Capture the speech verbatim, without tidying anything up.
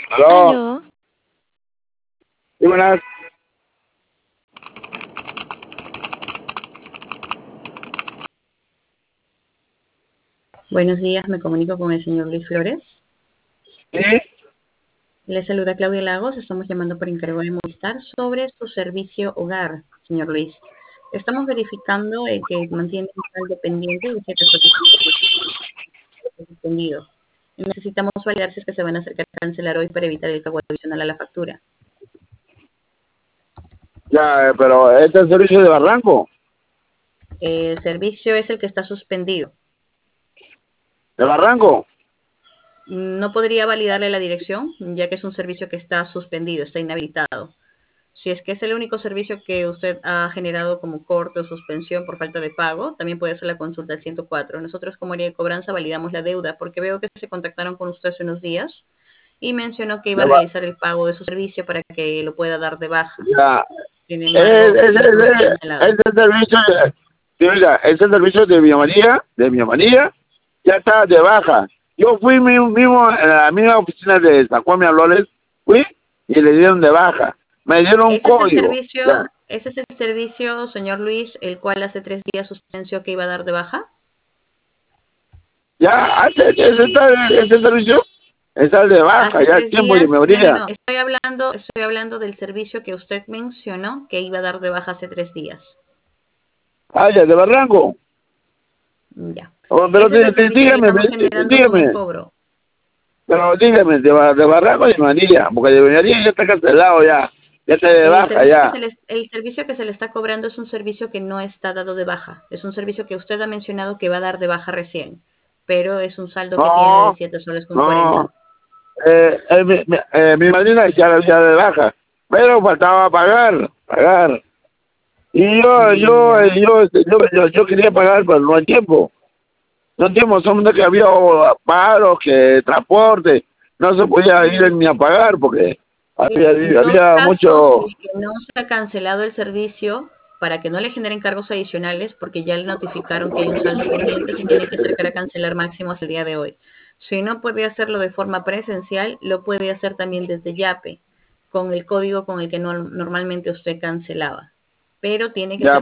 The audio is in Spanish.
Aló, Aló, sí, buenas. Buenos días, me comunico con el señor Luis Flores. Sí, Le saluda Claudia Lagos, estamos llamando por encargo de Movistar sobre su servicio hogar, señor Luis. Estamos verificando eh, que mantiene un saldo pendiente de siete soles suspendido. Necesitamos validar si es que se van a acercar a cancelar hoy para evitar el pago adicional a la factura. ya, eh, pero este es el servicio de Barranco, El servicio es el que está suspendido. de Barranco. No podría validarle la dirección, ya que es un servicio que está suspendido, está inhabilitado. Si es que es el único servicio que usted ha generado como corte o suspensión por falta de pago, también puede hacer la consulta al ciento cuatro. Nosotros como área de cobranza validamos la deuda porque veo que se contactaron con usted hace unos días y mencionó que iba De a Ba- realizar el pago de su servicio para que lo pueda dar de baja. ya, Sin es, embargo, es, le hemos es, es cancelado. el servicio, de- sí, mira, es el servicio de mi María, de mi María, ya está de baja. Yo fui mismo, mismo en la misma oficina de San Juan Miraflores, fui y le dieron de baja. Me dieron un Ese es el código, ya, servicio, ese es el servicio, señor Luis, el cual hace tres días suspensió que iba a dar de baja. ya, ese, ese, está- ese servicio está de baja, Hace ya el tres tiempo de días, mi no, no, María. no, estoy hablando, estoy hablando del servicio que usted mencionó que iba a dar de baja hace tres días. Ah, ya, de Barranco. Ya. Oh, pero Ese es dí- el dí- servicio que dígame, estamos dí- generando como dígame, cobro. pero dígame, de, Ba- de Barranco de Manilla, porque de Manilla ya está cancelado ya, ya está de El baja servicio que ya. se le, el servicio que se le está cobrando es un servicio que no está dado de baja. Es un servicio que usted ha mencionado que va a dar de baja recién, pero es un saldo que tiene de No, siete soles con no, cuarenta. eh, eh, mi, mi, eh, mi madrina ya, ya de baja, pero faltaba pagar, pagar. Y yo, Mm, yo, ya. eh, yo, yo, yo, yo quería pagar, pero no hay tiempo. No hay tiempo, solamente que había paros, que transporte, no se podía ir ni a pagar porque había, En todo había caso, si mucho. es que no se ha cancelado el servicio, para que no le generen cargos adicionales, porque ya le notificaron que hay un saldo pendiente, se tiene que acercar a cancelar máximo hasta el día de hoy. Si no puede hacerlo de forma presencial, lo puede hacer también desde Yape, con el código con el que no- normalmente usted cancelaba. Pero tiene que Ya, ser